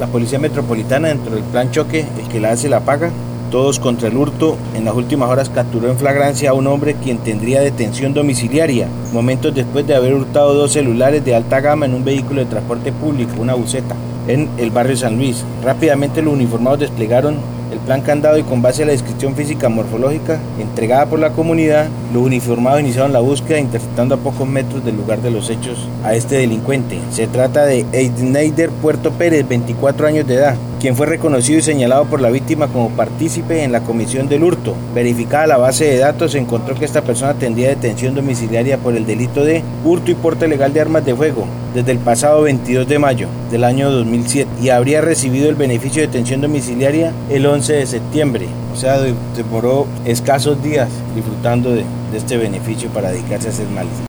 la Policía Metropolitana, dentro del plan choque, el que la hace la paga, todos contra el hurto, en las últimas horas capturó en flagrancia a un hombre quien tendría detención domiciliaria, momentos después de haber hurtado 2 celulares de alta gama en un vehículo de transporte público, una buseta, en el barrio San Luis. Rápidamente los uniformados desplegaron el plan candado y con base a la descripción física morfológica entregada por la comunidad, los uniformados iniciaron la búsqueda interceptando a pocos metros del lugar de los hechos a este delincuente. Se trata de Eidneider Puerto Pérez, 24 años de edad, quien fue reconocido y señalado por la víctima como partícipe en la comisión del hurto. Verificada la base de datos, se encontró que esta persona tendría detención domiciliaria por el delito de hurto y porte ilegal de armas de fuego desde el pasado 22 de mayo del año 2007 y habría recibido el beneficio de detención domiciliaria el 11 de septiembre. O sea, demoró escasos días disfrutando de este beneficio para dedicarse a hacer males.